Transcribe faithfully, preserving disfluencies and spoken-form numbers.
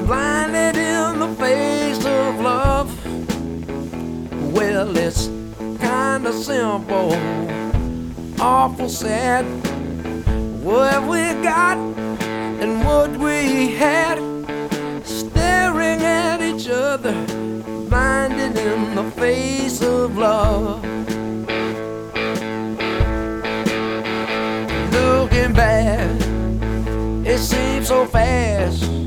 blinded in the face of love. Well, it's kinda simple, awful sad. What have we got and what we had? Staring at each other, blinded in the face of love. Looking back, it seems so fast.